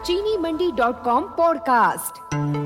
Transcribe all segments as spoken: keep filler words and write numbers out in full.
चीनी Mandi dot com podcast.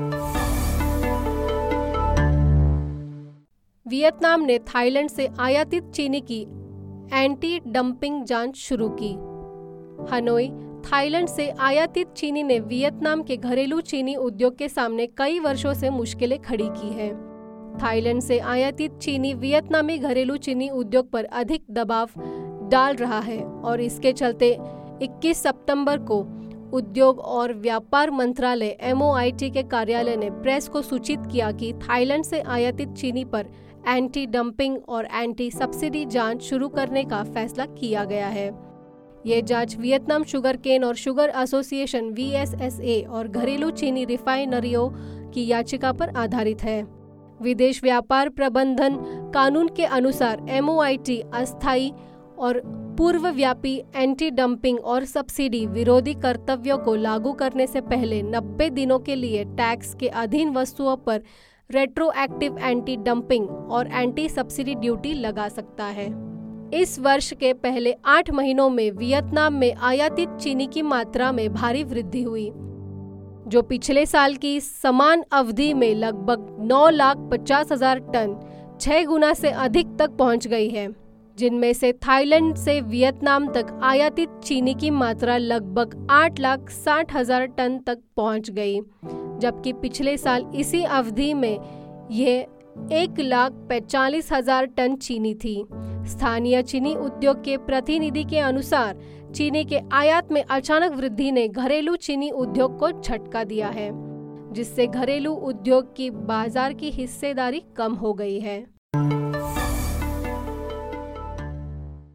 Vietnam ने Thailand से आयातित चीनी की एंटी डंपिंग जांच शुरू की। हनोई, थाईलैंड से आयातित चीनी ने वियतनाम के घरेलू चीनी उद्योग के सामने कई वर्षों से मुश्किलें खड़ी की हैं। थाईलैंड से आयातित चीनी वियतनामी घरेलू चीनी उद्योग पर अधिक दबाव डाल रहा है और इसके चलते इक्कीस सितंबर को उद्योग और व्यापार मंत्रालय एम ओ आई टी के कार्यालय ने प्रेस को सूचित किया कि थाईलैंड से आयातित चीनी पर एंटी डंपिंग और एंटी सब्सिडी जांच शुरू करने का फैसला किया गया है। ये जांच वियतनाम शुगर केन और sugar association V S S A और घरेलू चीनी रिफाइनरियों की याचिका पर आधारित है। विदेश व्यापार प्रबंधन कानून के अनुसार एम ओ आई टी अस्थायी और पूर्वव्यापी एंटी डंपिंग और सब्सिडी विरोधी कर्तव्यों को लागू करने से पहले नब्बे दिनों के लिए टैक्स के अधीन वस्तुओं पर रेट्रोएक्टिव एंटी डंपिंग और एंटी सब्सिडी ड्यूटी लगा सकता है। इस वर्ष के पहले आठ महीनों में वियतनाम में आयातित चीनी की मात्रा में भारी वृद्धि हुई, जो पिछले साल की समान अवधि में लगभग नौ लाख पचास हजार टन, छह गुना से अधिक तक पहुंच गई है, जिनमें से थाईलैंड से वियतनाम तक आयातित चीनी की मात्रा लगभग आठ लाख साठ हजार टन तक पहुंच गई, जबकि पिछले साल इसी अवधि में यह एक लाख पैंतालीस हजार टन चीनी थी। स्थानीय चीनी उद्योग के प्रतिनिधि के अनुसार चीनी के आयात में अचानक वृद्धि ने घरेलू चीनी उद्योग को झटका दिया है, जिससे घरेलू उद्योग की बाजार की हिस्सेदारी कम हो गई है।